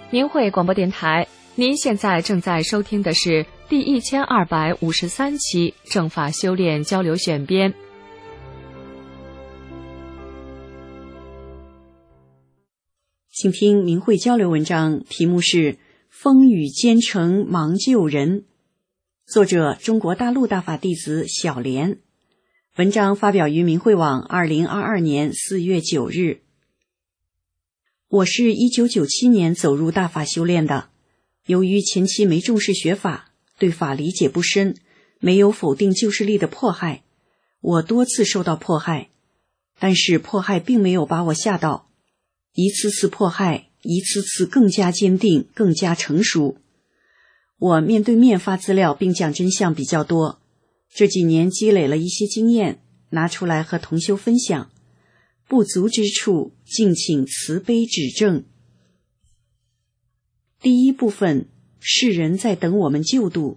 明慧广播电台，您现在正在收听的是第1253期正法修炼交流选编。 请听明慧交流文章，题目是《风雨兼程忙救人》，作者中国大陆大法弟子小莲。文章发表于明慧网2022年4月9日。我是1997年走入大法修炼的，由于前期没重视学法，对法理解不深，没有否定救世力的迫害，我多次受到迫害，但是迫害并没有把我吓倒，一次次迫害，一次次更加坚定，更加成熟。我面对面发资料并讲真相比较多，这几年积累了一些经验，拿出来和同修分享，不足之处敬请慈悲指正。第一部分，世人在等我们救度。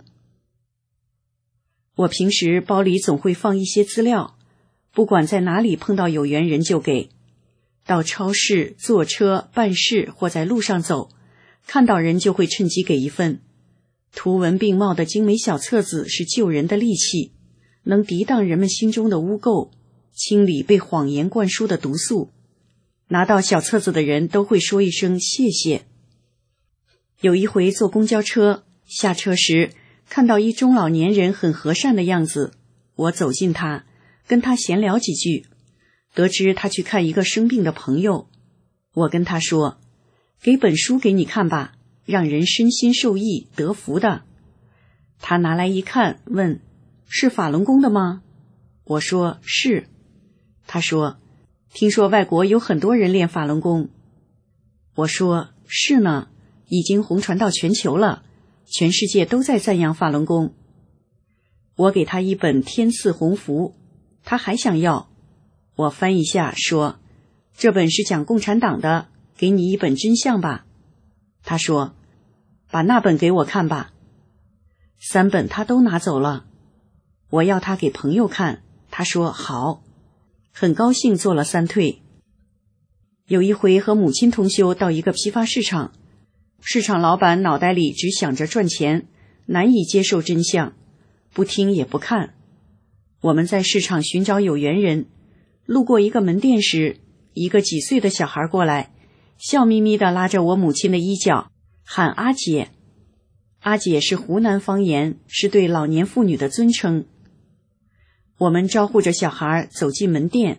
我平时包里总会放一些资料，不管在哪里碰到有缘人就给，到超市、坐车、办事或在路上走，看到人就会趁机给一份。图文并茂的精美小册子是救人的利器，能抵挡人们心中的污垢，清理被谎言灌输的毒素。拿到小册子的人都会说一声谢谢。有一回坐公交车，下车时看到一中老年人很和善的样子，我走近他，跟他闲聊几句，得知他去看一个生病的朋友。我跟他说，给本书给你看吧，让人身心受益得福的。他拿来一看，问，是法轮功的吗？我说是。他说，听说外国有很多人练法轮功。我说是呢，已经红传到全球了，全世界都在赞扬法轮功。我给他一本天赐鸿福，他还想要。我翻一下说，这本是讲共产党的，给你一本真相吧。他说，把那本给我看吧。3本他都拿走了。我要他给朋友看，他说好，很高兴做了3退。有一回和母亲同修到一个批发市场，市场老板脑袋里只想着赚钱，难以接受真相，不听也不看。我们在市场寻找有缘人，路过一个门店时，一个几岁的小孩过来，笑眯眯地拉着我母亲的衣角，喊阿姐。阿姐是湖南方言，是对老年妇女的尊称。我们招呼着小孩走进门店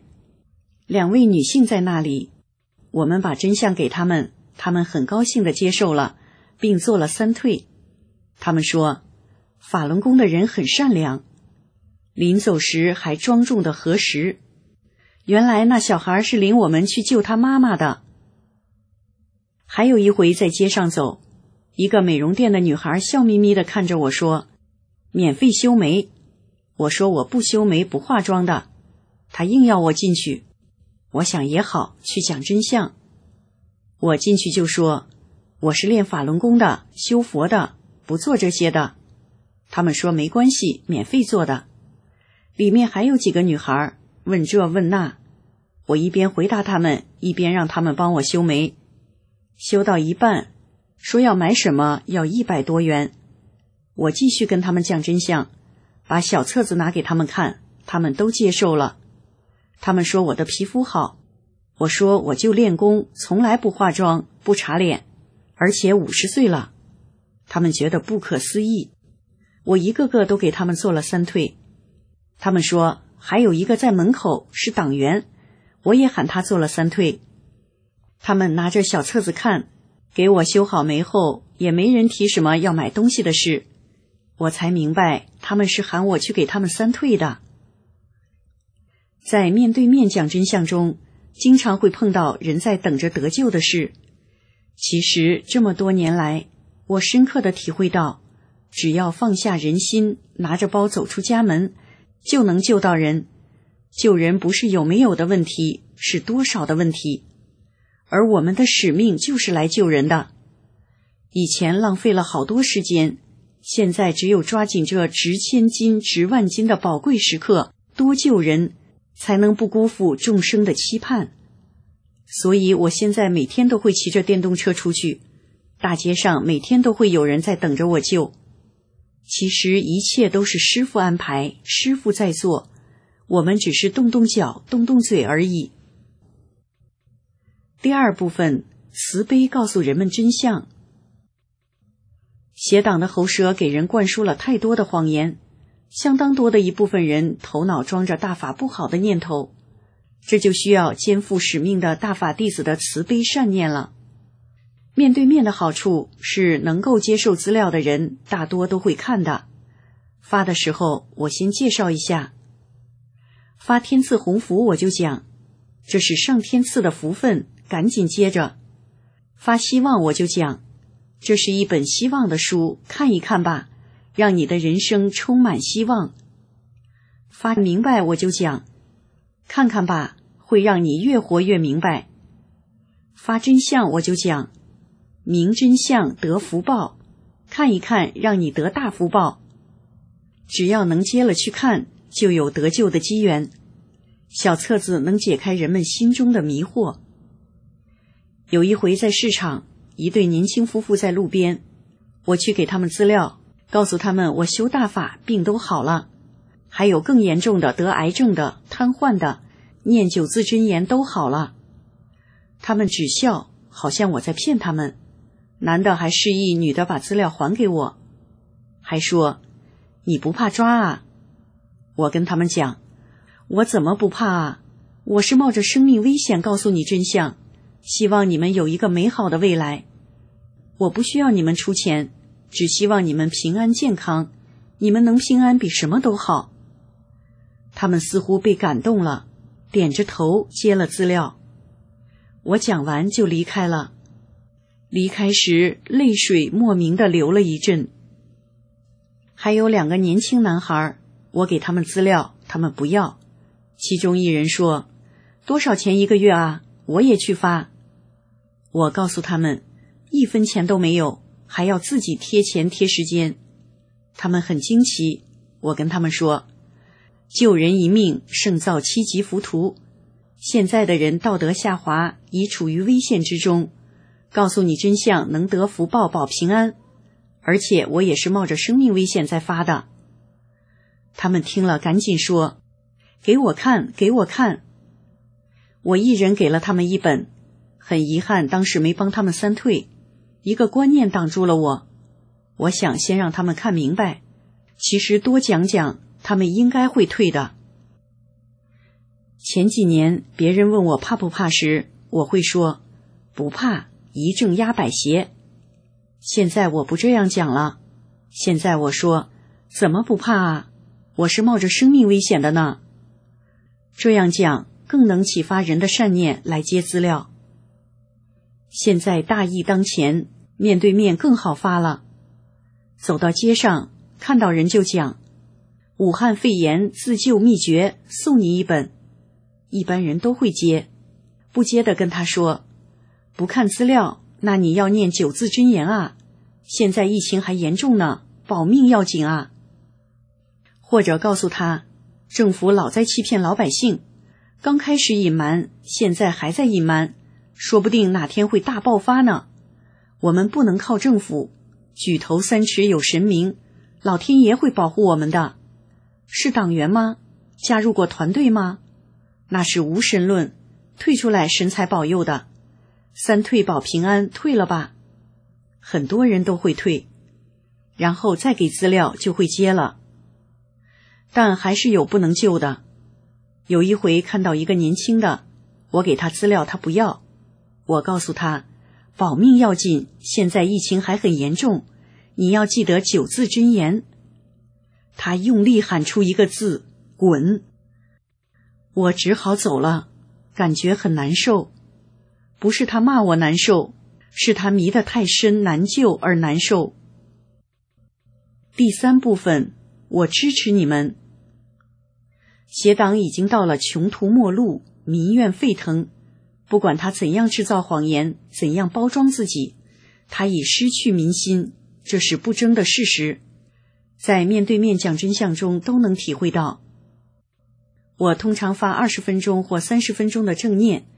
，2位女性在那里，我们把真相给他们，他们很高兴地接受了，并做了3退。他们说，法轮功的人很善良。临走时还庄重地核实，原来那小孩是领我们去救他妈妈的。还有一回在街上走，一个美容店的女孩笑眯眯地看着我说，免费修眉。我说我不修眉不化妆的，她硬要我进去。我想也好，去讲真相。我进去就说，我是练法轮功的，修佛的，不做这些的。他们说没关系，免费做的。里面还有几个女孩问这问那，我一边回答他们，一边让他们帮我修眉。修到一半，说要买什么要100多元。我继续跟他们讲真相，把小册子拿给他们看，他们都接受了。他们说我的皮肤好，我说我就练功，从来不化妆，不擦脸，而且50岁了。他们觉得不可思议。我一个个都给他们做了3退。他们说还有一个在门口是党员，我也喊他做了3退。他们拿着小册子看，给我修好眉后也没人提什么要买东西的事，我才明白他们是喊我去给他们3退的。在面对面讲真相中，经常会碰到人在等着得救的事。其实这么多年来，我深刻地体会到，只要放下人心，拿着包走出家门，就能救到人。救人不是有没有的问题，是多少的问题。而我们的使命就是来救人的。以前浪费了好多时间，现在只有抓紧这值千金值万金的宝贵时刻，多救人，才能不辜负众生的期盼。所以我现在每天都会骑着电动车出去， 大街上每天都会有人在等着我救。其实一切都是师父安排，师父在做，我们只是动动脚，动动嘴而已。第二部分，慈悲告诉人们真相。邪党的喉舌给人灌输了太多的谎言，相当多的一部分人头脑装着大法不好的念头，这就需要肩负使命的大法弟子的慈悲善念了。面对面的好处是能够接受资料的人大多都会看的。发的时候我先介绍一下，发天赐鸿福我就讲，这是上天赐的福分，赶紧接着。发希望我就讲，这是一本希望的书，看一看吧，让你的人生充满希望。发明白我就讲，看看吧，会让你越活越明白。发真相我就讲，明真相得福报，看一看让你得大福报。只要能接了去看，就有得救的机缘。小册子能解开人们心中的迷惑。有一回在市场，一对年轻夫妇在路边，我去给他们资料，告诉他们我修大法，病都好了，还有更严重的得癌症的、瘫痪的，念9字真言都好了。他们只笑，好像我在骗他们。男的还示意女的把资料还给我，还说你不怕抓啊？我跟他们讲，我怎么不怕啊？我是冒着生命危险告诉你真相，希望你们有一个美好的未来。我不需要你们出钱，只希望你们平安健康，你们能平安比什么都好。他们似乎被感动了，点着头接了资料。我讲完就离开了，离开时泪水莫名地流了一阵。还有2个年轻男孩，我给他们资料，他们不要。其中一人说，多少钱1个月啊？我也去发。我告诉他们，1分钱都没有，还要自己贴钱贴时间。他们很惊奇，我跟他们说，救人一命胜造7级浮屠，现在的人道德下滑，已处于危险之中，告诉你真相能得福报保平安，而且我也是冒着生命危险在发的。他们听了赶紧说，给我看，给我看。我一人给了他们1本，很遗憾当时没帮他们3退，一个观念挡住了我。我想先让他们看明白，其实多讲讲，他们应该会退的。前几年别人问我怕不怕时，我会说不怕，一正压百邪。现在我不这样讲了，现在我说怎么不怕啊？我是冒着生命危险的呢。这样讲更能启发人的善念来接资料。现在大疫当前，面对面更好发了。走到街上看到人就讲，武汉肺炎自救秘诀，送你1本。一般人都会接，不接的跟他说，不看资料，那你要念9字真言啊，现在疫情还严重呢，保命要紧啊。或者告诉他，政府老在欺骗老百姓，刚开始隐瞒，现在还在隐瞒，说不定哪天会大爆发呢。我们不能靠政府，举头3尺有神明，老天爷会保护我们的。是党员吗？加入过团队吗？那是无神论，退出来神才保佑的。3退保平安，退了吧。很多人都会退，然后再给资料就会接了。但还是有不能救的。有一回看到一个年轻的，我给他资料他不要，我告诉他，保命要紧，现在疫情还很严重，你要记得9字真言。他用力喊出一个字，滚。我只好走了，感觉很难受。不是他骂我难受，是他迷得太深难救而难受。第3部分，我支持你们。邪党已经到了穷途末路，民怨沸腾，不管他怎样制造谎言，怎样包装自己，他已失去民心，这是不争的事实，在面对面讲真相中都能体会到。我通常发20分钟或30分钟的正念，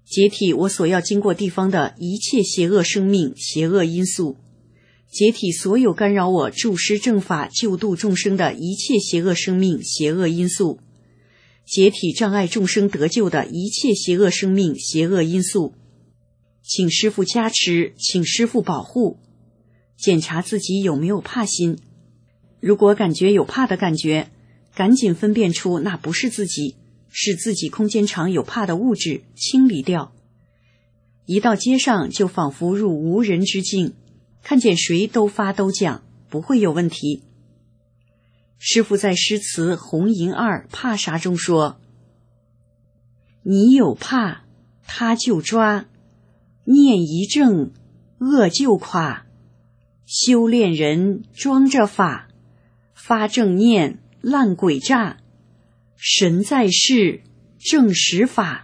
解体我所要经过地方的一切邪恶生命、邪恶因素，解体所有干扰我注施正法、救度众生的一切邪恶生命、邪恶因素，解体障碍众生得救的一切邪恶生命、邪恶因素。请师父加持，请师父保护。检查自己有没有怕心，如果感觉有怕的感觉，赶紧分辨出那不是自己，是自己空间场有怕的物质，清理掉。一到街上就仿佛入无人之境，看见谁都发都讲，不会有问题。师父在诗词《红银二怕啥》中说，你有怕他就抓，念一正恶就垮，修炼人装着法，发正念烂鬼诈，神在世正实法。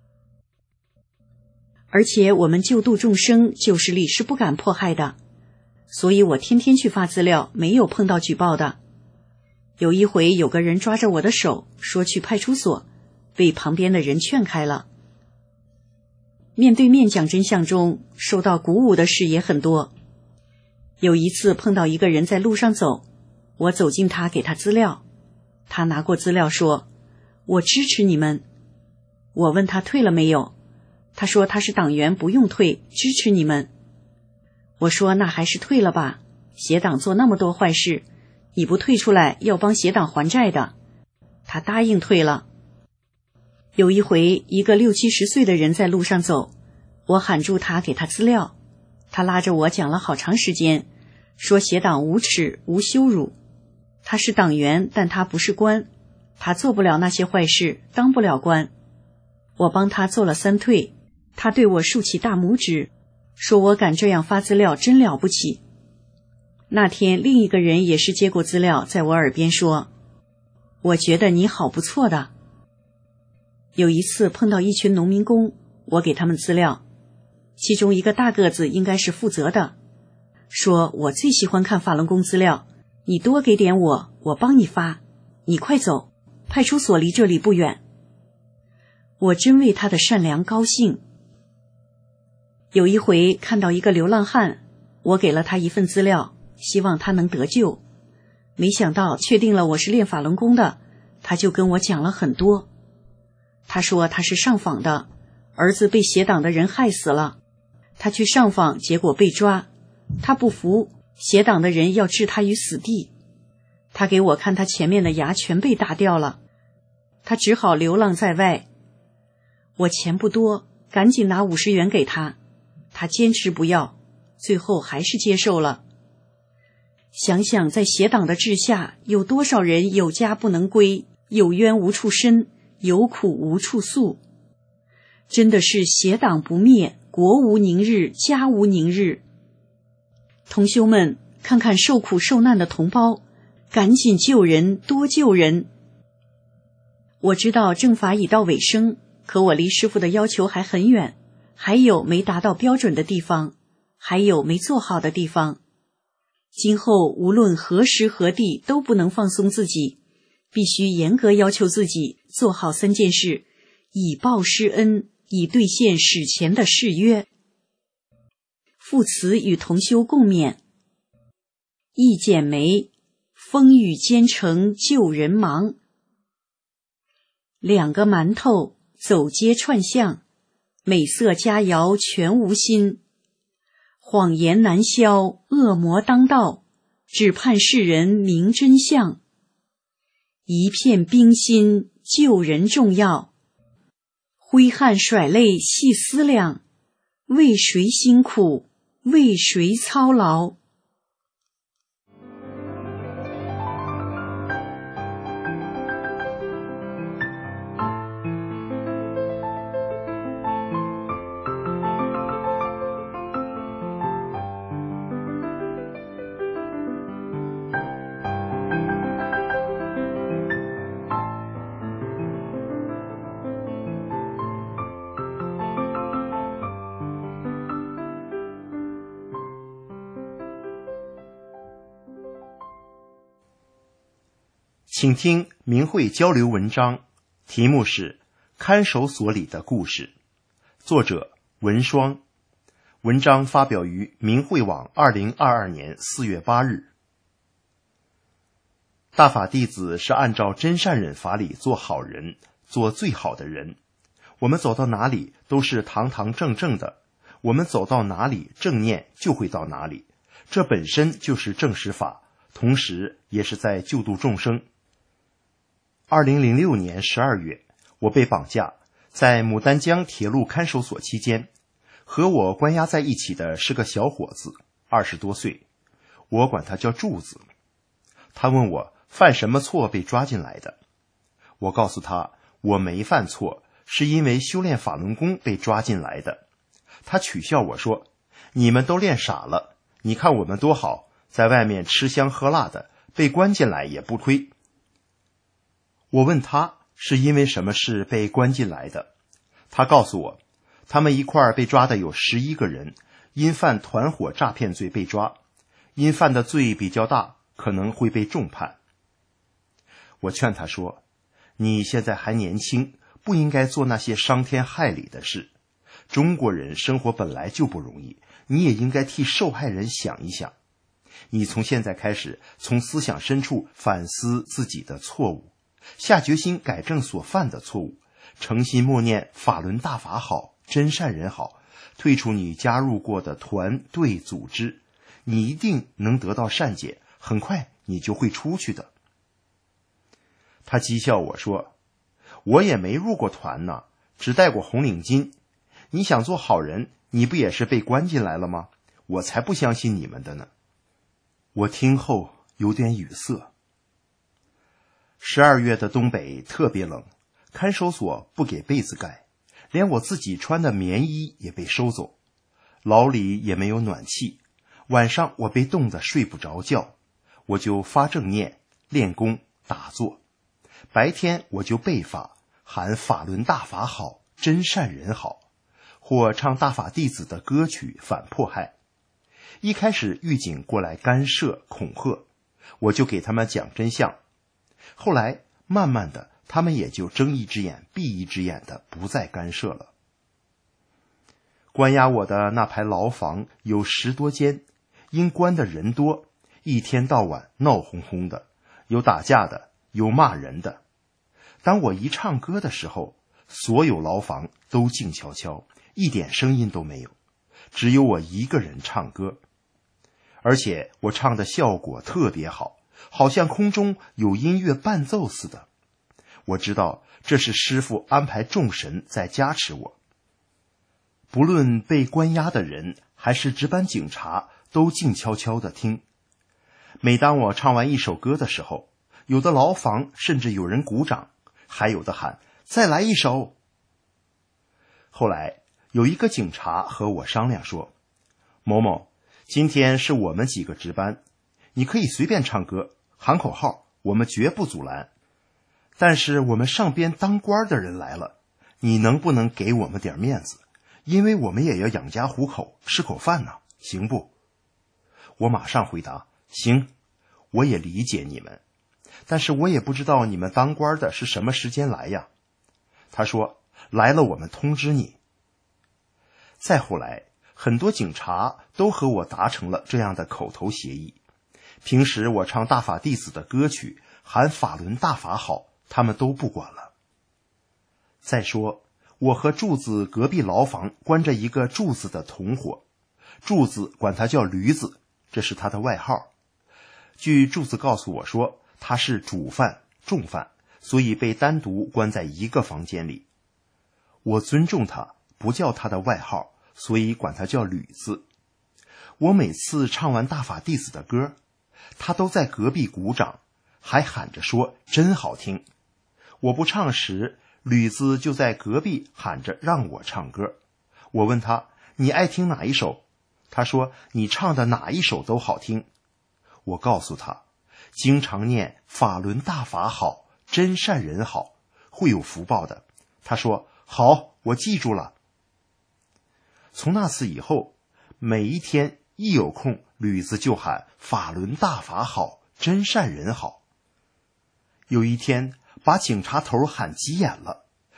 而且我们救度众生就是力是不敢迫害的，所以我天天去发资料，没有碰到举报的。有一回有个人抓着我的手说去派出所，被旁边的人劝开了。面对面讲真相中受到鼓舞的事也很多。有一次碰到一个人在路上走，我走近他给他资料，他拿过资料说，我支持你们。我问他退了没有，他说他是党员不用退，支持你们。我说那还是退了吧，邪党做那么多坏事，你不退出来要帮邪党还债的。他答应退了。有一回一个60、70岁的人在路上走，我喊住他给他资料，他拉着我讲了好长时间，说邪党无耻无羞辱。他是党员，但他不是官，他做不了那些坏事，当不了官。我帮他做了3退，他对我竖起大拇指，说我敢这样发资料真了不起。那天另一个人也是接过资料，在我耳边说，我觉得你好不错的。有一次碰到一群农民工，我给他们资料，其中一个大个子应该是负责的，说我最喜欢看法轮功资料，你多给点我帮你发，你快走，派出所离这里不远。我真为他的善良高兴。有一回看到一个流浪汉，我给了他一份资料，希望他能得救。没想到确定了我是练法轮功的，他就跟我讲了很多。他说他是上访的，儿子被邪党的人害死了，他去上访，结果被抓，他不服，邪党的人要置他于死地。他给我看他前面的牙全被打掉了，他只好流浪在外。我钱不多，赶紧拿50元给他，他坚持不要，最后还是接受了。想想在邪党的治下，有多少人有家不能归，有冤无处伸，有苦无处诉。真的是邪党不灭，国无宁日，家无宁日。同修们，看看受苦受难的同胞，赶紧救人，多救人。我知道正法已到尾声，可我离师父的要求还很远，还有没达到标准的地方，还有没做好的地方。今后无论何时何地都不能放松自己，必须严格要求自己做好3件事，以报师恩，以兑现史前的誓约。父慈与同修共勉。一剪梅，风雨兼程救人忙。2个馒头，走街串巷，美色佳肴全无心。谎言难消，恶魔当道，只盼世人明真相。一片冰心救人重要，挥汗甩泪细思量，为谁辛苦，为谁操劳。 请听明慧交流文章，题目是看守所里的故事， 作者文双，文章发表于明慧网2022年4月8日。大法弟子是按照真善忍法理做好人，做最好的人。我们走到哪里都是堂堂正正的，我们走到哪里正念就会到哪里，这本身就是正实法，同时也是在救度众生。2006年12月，我被绑架，在牡丹江铁路看守所期间，和我关押在一起的是个小伙子，20多岁，我管他叫柱子。他问我犯什么错被抓进来的，我告诉他我没犯错，是因为修炼法轮功被抓进来的。他取笑我说，你们都练傻了，你看我们多好，在外面吃香喝辣的，被关进来也不亏。我问他是因为什么事被关进来的，他告诉我，他们一块儿被抓的有11个人，因犯团伙诈骗罪被抓，因犯的罪比较大，可能会被重判。我劝他说，你现在还年轻，不应该做那些伤天害理的事。中国人生活本来就不容易，你也应该替受害人想一想。你从现在开始，从思想深处反思自己的错误，下决心改正所犯的错误，诚心默念法轮大法好，真善人好，退出你加入过的团队组织，你一定能得到善解，很快你就会出去的。他讥笑我说，我也没入过团呢，只戴过红领巾，你想做好人，你不也是被关进来了吗？我才不相信你们的呢。我听后有点语塞。12月的东北特别冷，看守所不给被子盖，连我自己穿的棉衣也被收走，牢里也没有暖气，晚上我被冻得睡不着觉，我就发正念、练功、打坐，白天我就背法，喊法轮大法好，真善人好，或唱大法弟子的歌曲反迫害。一开始狱警过来干涉恐吓，我就给他们讲真相，后来慢慢的他们也就睁一只眼闭一只眼的不再干涉了。关押我的那排牢房有10多间，因关的人多，一天到晚闹哄哄的，有打架的，有骂人的。当我一唱歌的时候，所有牢房都静悄悄，一点声音都没有，只有我一个人唱歌。而且我唱的效果特别好，好像空中有音乐伴奏似的。我知道这是师父安排众神在加持我。不论被关押的人还是值班警察，都静悄悄地听。每当我唱完一首歌的时候，有的牢房甚至有人鼓掌，还有的喊再来一首。后来有一个警察和我商量说，某某，今天是我们几个值班，你可以随便唱歌，喊口号，我们绝不阻拦。但是我们上边当官的人来了，你能不能给我们点面子？因为我们也要养家糊口，吃口饭呢，行不？我马上回答，行，我也理解你们，但是我也不知道你们当官的是什么时间来呀。他说，来了我们通知你。再后来，很多警察都和我达成了这样的口头协议。平时我唱大法弟子的歌曲，喊法轮大法好，他们都不管了。再说，我和柱子隔壁牢房关着一个柱子的同伙，柱子管他叫驴子，这是他的外号。据柱子告诉我说，他是主犯、重犯，所以被单独关在一个房间里。我尊重他，不叫他的外号，所以管他叫驴子。我每次唱完大法弟子的歌，他都在隔壁鼓掌，还喊着说真好听。我不唱时，驴子就在隔壁喊着让我唱歌。我问他，你爱听哪一首？他说，你唱的哪一首都好听。我告诉他，经常念法轮大法好，真善人好，会有福报的。他说，好，我记住了。从那次以后，每一天一有空，驴子就喊法轮大法好，真善人好。有一天把警察头喊急眼了，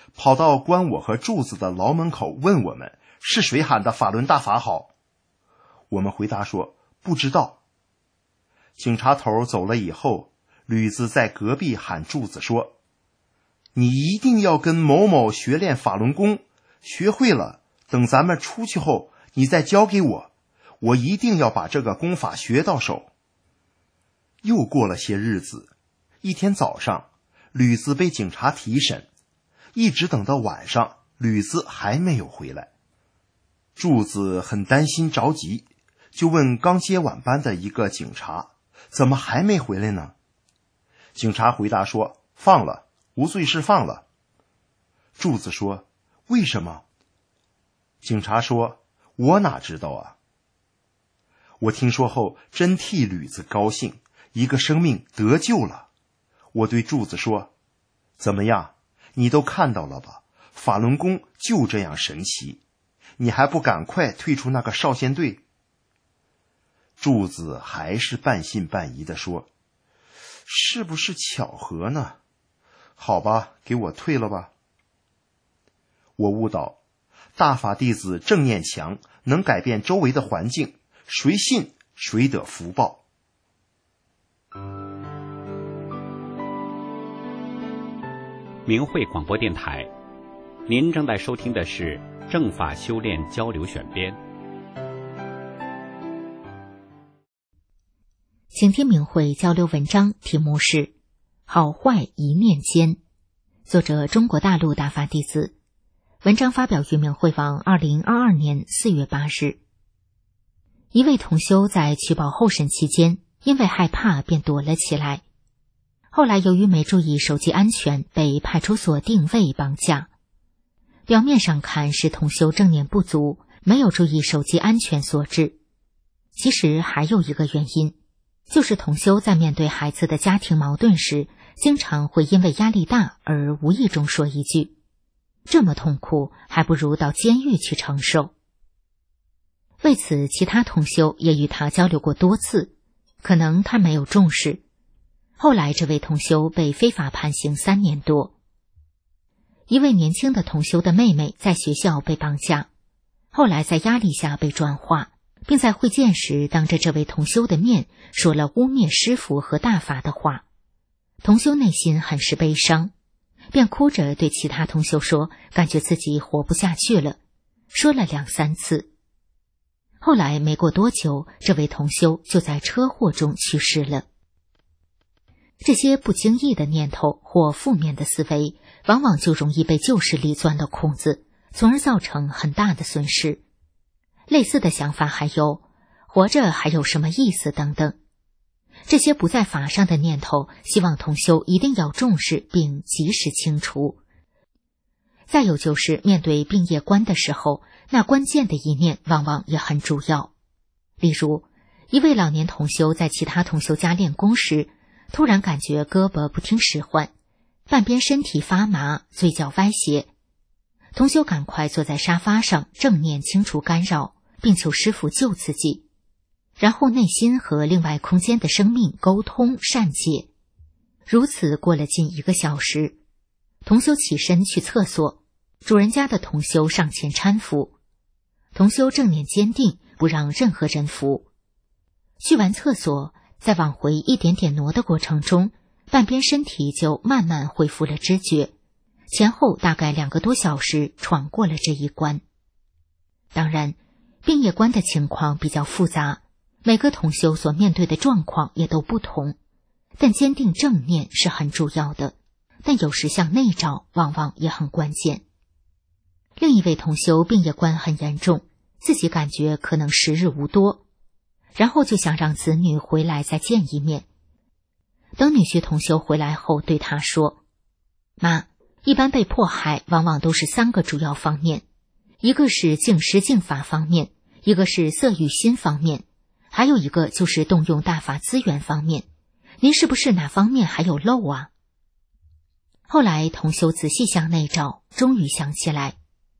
跑到关我和柱子的牢门口问我们是谁喊的法轮大法好。我们回答说不知道。警察头走了以后，吕子在隔壁喊柱子说，你一定要跟某某学练法轮功，学会了，等咱们出去后你再交给我，我一定要把这个功法学到手。又过了些日子，一天早上，吕子被警察提审，一直等到晚上，吕子还没有回来。柱子很担心着急，就问刚接晚班的一个警察，怎么还没回来呢？警察回答说，放了，无罪释放了。柱子说，为什么？警察说，我哪知道啊。我听说后真替吕子高兴，一个生命得救了。我对柱子说，怎么样，你都看到了吧，法轮功就这样神奇，你还不赶快退出那个少先队？柱子还是半信半疑地说，是不是巧合呢？好吧，给我退了吧。我悟到，大法弟子正念强，能改变周围的环境，谁信谁得福报。 明慧广播电台，您正在收听的是正法修炼交流选编。 请听明慧交流文章，题目是《好坏一念间》，作者中国大陆大法弟子。文章发表于明慧网2022年4月8日。一位同修在取保候审期间，因为害怕便躲了起来。后来由于没注意手机安全，被派出所定位绑架。表面上看是同修正念不足，没有注意手机安全所致。其实还有一个原因，就是同修在面对孩子的家庭矛盾时，经常会因为压力大而无意中说一句，这么痛苦，还不如到监狱去承受。为此，其他同修也与他交流过多次，可能他没有重视。后来这位同修被非法判刑3年多。一位年轻的同修的妹妹在学校被绑架，后来在压力下被转化，并在会见时当着这位同修的面说了污蔑师父和大法的话。同修内心很是悲伤，便哭着对其他同修说，感觉自己活不下去了，说了2、3次。后来没过多久，这位同修就在车祸中去世了。这些不经意的念头或负面的思维，往往就容易被旧势力钻了空子，从而造成很大的损失。类似的想法还有活着还有什么意思等等。这些不在法上的念头，希望同修一定要重视并及时清除。再有就是面对病业关的时候，那关键的一念往往也很主要。例如，一位老年同修在其他同修家练功时，突然感觉胳膊不听使唤，半边身体发麻，嘴角歪斜。同修赶快坐在沙发上正念清除干扰，并求师父救自己，然后内心和另外空间的生命沟通善解。如此过了近1个小时，同修起身去厕所，主人家的同修上前搀扶。同修正念坚定，不让任何人扶。去完厕所，在往回一点点挪的过程中，半边身体就慢慢恢复了知觉，前后大概2个多小时闯过了这一关。当然，病业关的情况比较复杂，每个同修所面对的状况也都不同，但坚定正念是很主要的，但有时向内找往往也很关键。另一位同修病业关很严重，自己感觉可能时日无多，然后就想让子女回来再见一面。等女婿同修回来后对他说，妈，一般被迫害往往都是3个主要方面，一个是净施净法方面，一个是色欲心方面，还有一个就是动用大法资源方面，您是不是哪方面还有漏啊？后来同修仔细向内找，终于想起来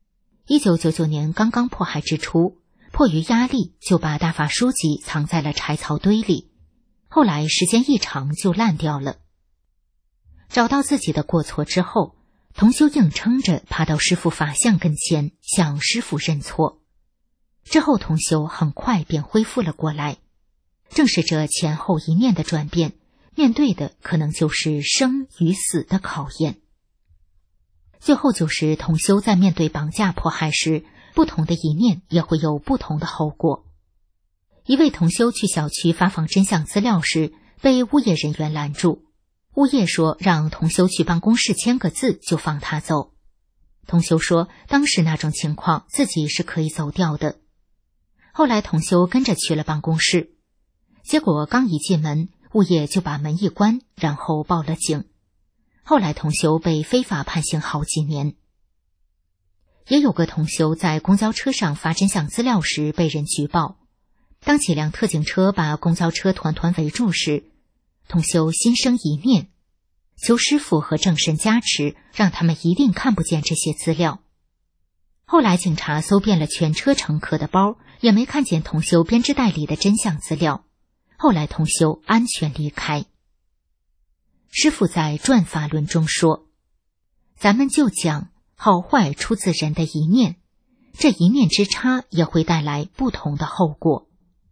，1999年刚刚迫害之初，迫于压力就把大法书籍藏在了柴草堆里，后来时间一长就烂掉了。找到自己的过错之后， 同修硬撑着爬到师父法像跟前，向师父认错。之后同修很快便恢复了过来。正是这前后一念的转变，面对的可能就是生与死的考验。最后就是同修在面对绑架迫害时，不同的一念也会有不同的后果。一位同修去小区发放真相资料时，被物业人员拦住。物业说让同修去办公室签个字就放他走。同修说当时那种情况自己是可以走掉的。后来同修跟着去了办公室，结果刚一进门，物业就把门一关，然后报了警。后来同修被非法判刑好几年。也有个同修在公交车上发真相资料时被人举报，当几辆特警车把公交车团团围住时，同修心生一念，求师父和正神加持，让他们一定看不见这些资料。后来警察搜遍了全车乘客的包，也没看见同修编织袋里的真相资料。后来同修安全离开。师父在转法论中说，咱们就讲好坏出自人的一念，这一念之差也会带来不同的后果。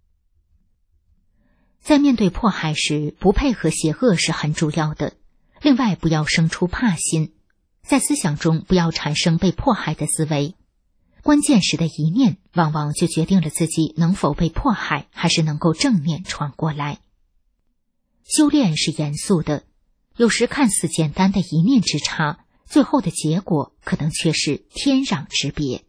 在面对迫害时，不配合邪恶是很主要的。另外，不要生出怕心，在思想中不要产生被迫害的思维。关键时的一念，往往就决定了自己能否被迫害，还是能够正面闯过来。修炼是严肃的，有时看似简单的一念之差，最后的结果可能却是天壤之别。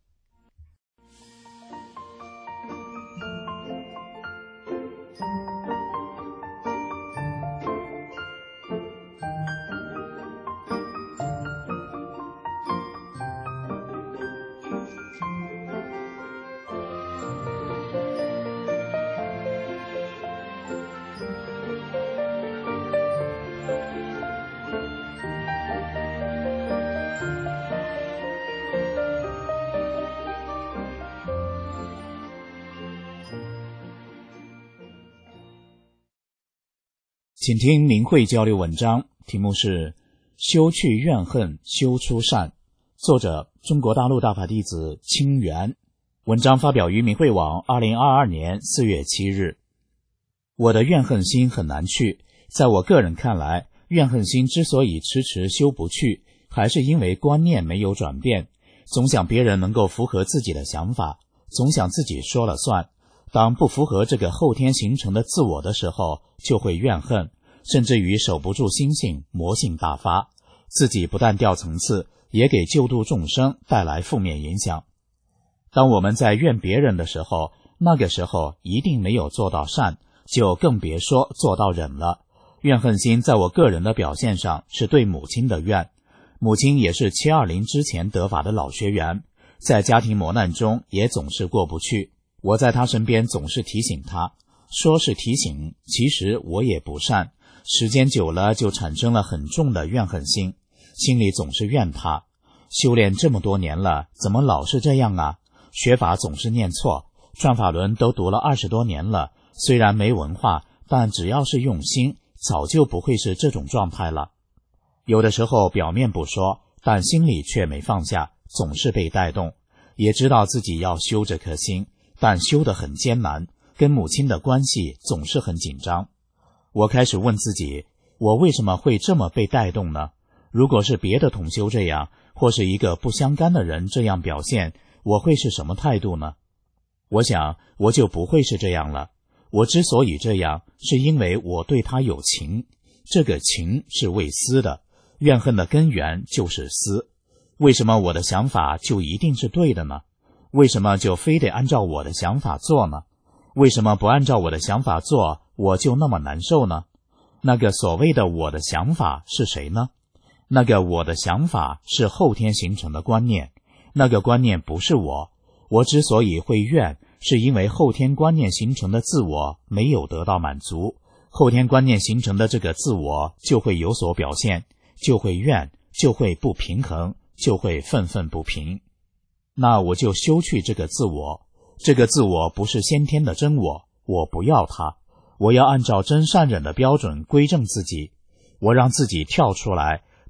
请听明慧交流文章，题目是修去怨恨，修出善，作者中国大陆大法弟子清源。文章发表于明慧网2022年4月7日。我的怨恨心很难去，在我个人看来，怨恨心之所以迟迟修不去，还是因为观念没有转变，总想别人能够符合自己的想法，总想自己说了算。当不符合这个后天形成的自我的时候，就会怨恨，甚至于守不住心性，魔性大发，自己不但掉层次，也给救度众生带来负面影响。当我们在怨别人的时候，那个时候一定没有做到善，就更别说做到忍了。怨恨心在我个人的表现上是对母亲的怨，母亲也是720之前得法的老学员，在家庭磨难中也总是过不去。我在他身边总是提醒他，说是提醒，其实我也不善，时间久了就产生了很重的怨恨心，心里总是怨他。修炼这么多年了，怎么老是这样啊？学法总是念错，转法轮都读了20多年了，虽然没文化，但只要是用心，早就不会是这种状态了。有的时候表面不说，但心里却没放下，总是被带动，也知道自己要修这颗心，但修得很艰难，跟母亲的关系总是很紧张。我开始问自己，我为什么会这么被带动呢？如果是别的同修这样，或是一个不相干的人这样表现，我会是什么态度呢？我想我就不会是这样了。我之所以这样，是因为我对他有情，这个情是为私的，怨恨的根源就是私。为什么我的想法就一定是对的呢？为什么就非得按照我的想法做呢？为什么不按照我的想法做，我就那么难受呢？那个所谓的我的想法是谁呢？那个我的想法是后天形成的观念，那个观念不是我。我之所以会怨，是因为后天观念形成的自我没有得到满足，后天观念形成的这个自我就会有所表现，就会怨，就会不平衡，就会愤愤不平。那我就修去这个自我，这个自我不是先天的真我，我不要它，我要按照真善忍的标准归正自己，我让自己跳出来，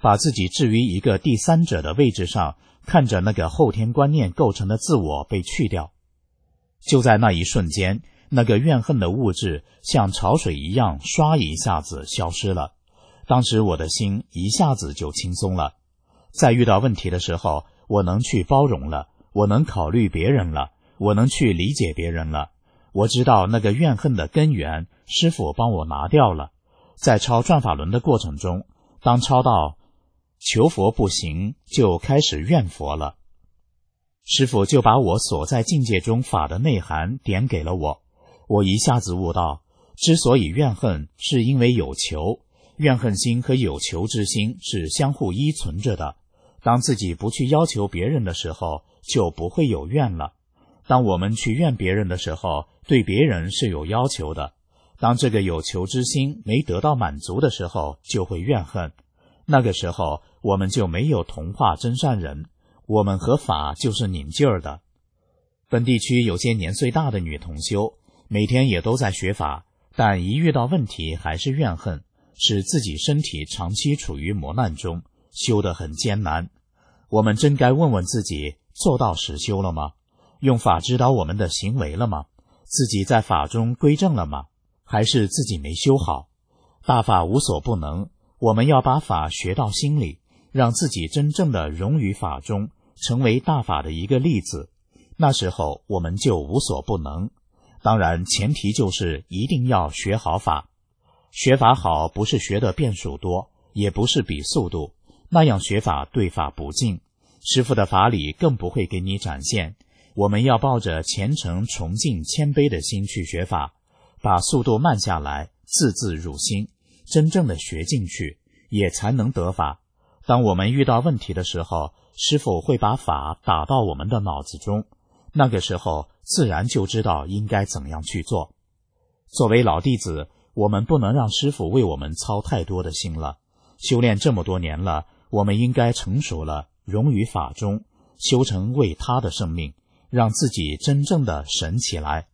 把自己置于一个第三者的位置上，看着那个后天观念构成的自我被去掉。就在那一瞬间，那个怨恨的物质像潮水一样唰一下子消失了。当时我的心一下子就轻松了。在遇到问题的时候，我能去包容了，我能考虑别人了，我能去理解别人了。我知道那个怨恨的根源，师父帮我拿掉了。在抄转法轮的过程中，当抄到求佛不行，就开始怨佛了。师父就把我所在境界中法的内涵点给了我，我一下子悟到，之所以怨恨，是因为有求，怨恨心和有求之心是相互依存着的。当自己不去要求别人的时候，就不会有怨了。当我们去怨别人的时候，对别人是有要求的。当这个有求之心没得到满足的时候，就会怨恨。那个时候，我们就没有同化真善人，我们和法就是拧劲儿的。本地区有些年岁大的女同修，每天也都在学法，但一遇到问题还是怨恨，使自己身体长期处于磨难中，修得很艰难。我们真该问问自己，做到实修了吗？用法指导我们的行为了吗？自己在法中归正了吗？还是自己没修好？大法无所不能，我们要把法学到心里，让自己真正的融于法中，成为大法的一个例子。那时候我们就无所不能。当然前提就是一定要学好法。学法好不是学的变数多，也不是比速度，那样学法对法不敬，师父的法理更不会给你展现。我们要抱着虔诚崇敬谦卑的心去学法，把速度慢下来，字字入心，真正的学进去，也才能得法。当我们遇到问题的时候，师父会把法打到我们的脑子中，那个时候自然就知道应该怎样去做。作为老弟子，我们不能让师父为我们操太多的心了。修炼这么多年了，我们应该成熟了，融于法中，修成为他的生命，让自己真正的神起来。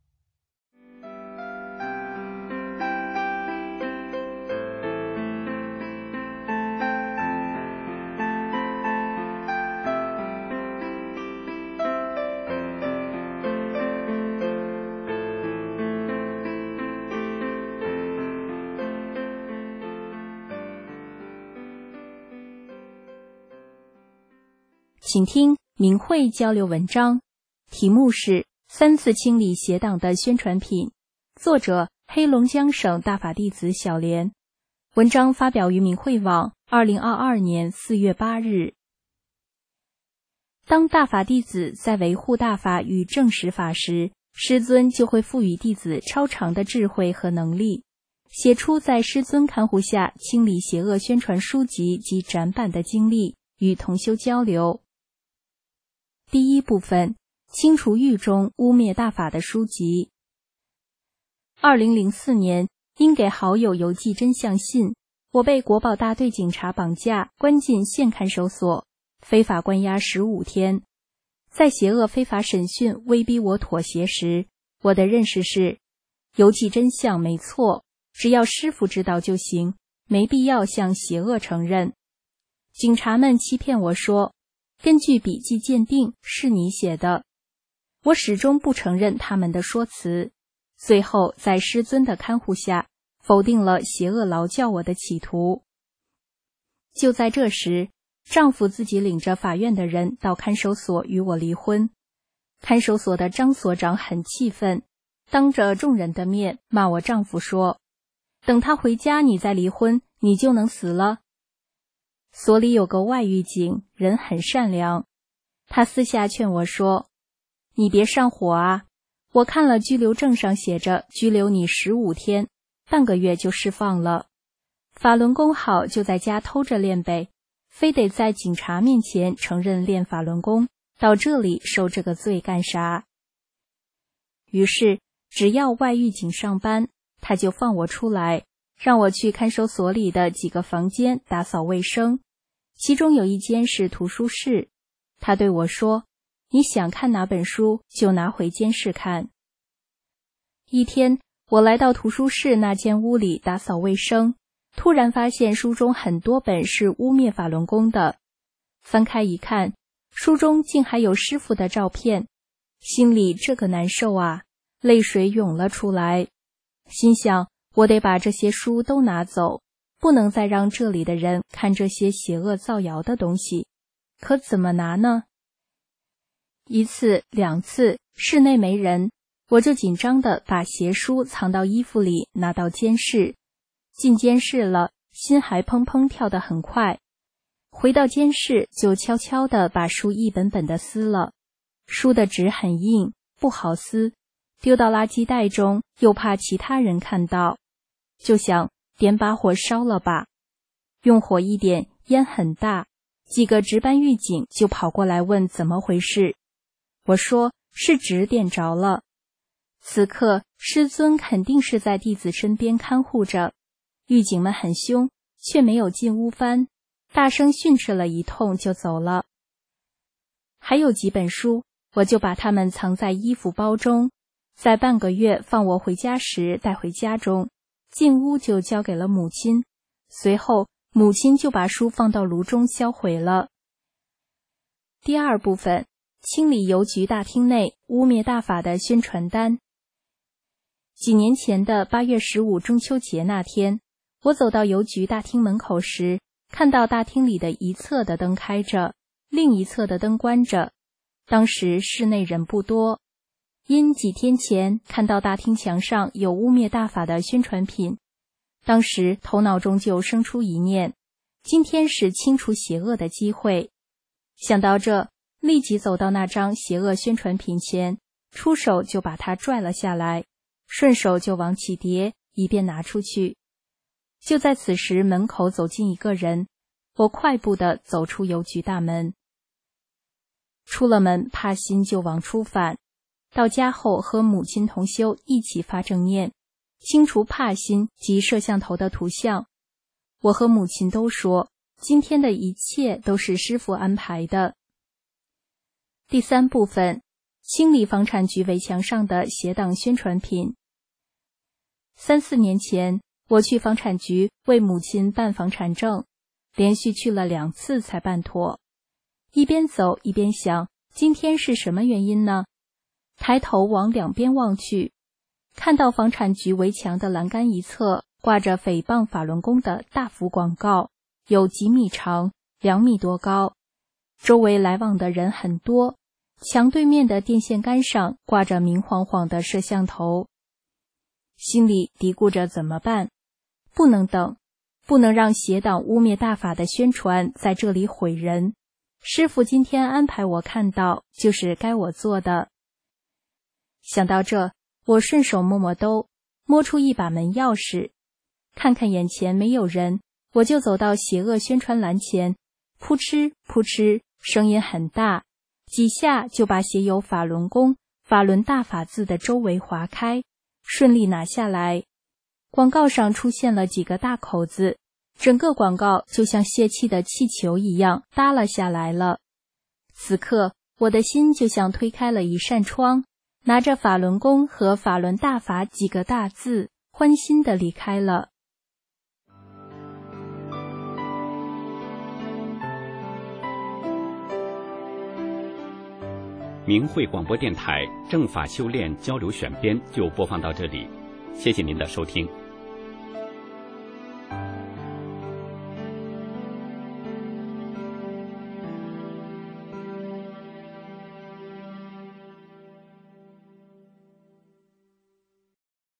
请听明慧交流文章，题目是3次清理邪党的宣传品，作者黑龙江省大法弟子小莲。文章发表于明慧网2022年4月8日。当大法弟子在维护大法与正实法时，师尊就会赋予弟子超常的智慧和能力，写出在师尊看护下清理邪恶宣传书籍及展板的经历，与同修交流。第一部分，清除狱中污蔑大法的书籍。2004年，因给好友邮寄真相信，我被国保大队警察绑架，关进县看守所，非法关押15天。在邪恶非法审讯威逼我妥协时，我的认识是，邮寄真相没错，只要师父知道就行，没必要向邪恶承认。警察们欺骗我说，根据笔迹鉴定是你写的，我始终不承认他们的说辞，最后在师尊的看护下否定了邪恶劳教我的企图。就在这时，丈夫自己领着法院的人到看守所与我离婚。看守所的张所长很气愤，当着众人的面骂我丈夫说，等他回家你再离婚，你就能死了。所里有个外狱警，人很善良，他私下劝我说，你别上火啊，我看了拘留证上写着拘留你15天，半个月就释放了。法轮功好就在家偷着练呗，非得在警察面前承认练法轮功，到这里受这个罪干啥？于是只要外狱警上班，他就放我出来，让我去看守所里的几个房间打扫卫生，其中有一间是图书室。他对我说，你想看哪本书就拿回监室看。一天，我来到图书室那间屋里打扫卫生， 突然发现书中很多本是污蔑法轮功的，翻开一看，书中竟还有师父的照片，心里这个难受啊，泪水涌了出来。心想，我得把这些书都拿走，不能再让这里的人看这些邪恶造谣的东西。可怎么拿呢？一次两次室内没人，我就紧张地把邪书藏到衣服里，拿到监室。进监室了，心还砰砰跳得很快。回到监室，就悄悄地把书一本本地撕了。书的纸很硬，不好撕，丢到垃圾袋中，又怕其他人看到，就想点把火烧了吧。用火一点，烟很大，几个值班狱警就跑过来问怎么回事。我说是纸点着了。此刻师尊肯定是在弟子身边看护着，狱警们很凶，却没有进屋翻，大声训斥了一通就走了。还有几本书，我就把它们藏在衣服包中，在半个月放我回家时带回家中，进屋就交给了母亲，随后母亲就把书放到炉中销毁了。第二部分，清理邮局大厅内污蔑大法的宣传单。几年前的8月15中秋节那天，我走到邮局大厅门口时，看到大厅里的一侧的灯开着，另一侧的灯关着。当时室内人不多，因几天前看到大厅墙上有污蔑大法的宣传品，当时头脑中就生出一念，今天是清除邪恶的机会。想到这，立即走到那张邪恶宣传品前，出手就把它拽了下来，顺手就往起叠，以便拿出去。就在此时，门口走进一个人，我快步地走出邮局大门。出了门，怕心就往出返。到家后，和母亲同修一起发正念，清除怕心及摄像头的图像。我和母亲都说，今天的一切都是师父安排的。第三部分，清理房产局围墙上的邪党宣传品。3、4年前，我去房产局为母亲办房产证，连续去了2次才办妥。一边走一边想，今天是什么原因呢？抬头往两边望去，看到房产局围墙的栏杆一侧挂着诽谤法轮功的大幅广告，有几米长，2米多高，周围来往的人很多，墙对面的电线杆上挂着明晃晃的摄像头。心里嘀咕着怎么办？不能等，不能让邪党污蔑大法的宣传在这里毁人。师父今天安排我看到，就是该我做的。想到这，我顺手摸摸兜，摸出一把门钥匙，看看眼前没有人，我就走到邪恶宣传栏前，扑哧扑哧，声音很大，几下就把写有法轮功、法轮大法字的周围划开，顺利拿下来。广告上出现了几个大口子，整个广告就像泄气的气球一样耷了下来了。此刻，我的心就像推开了一扇窗，拿着法轮功和法轮大法几个大字，欢欣地离开了。 明慧广播电台正法修炼交流选编就播放到这里，谢谢您的收听。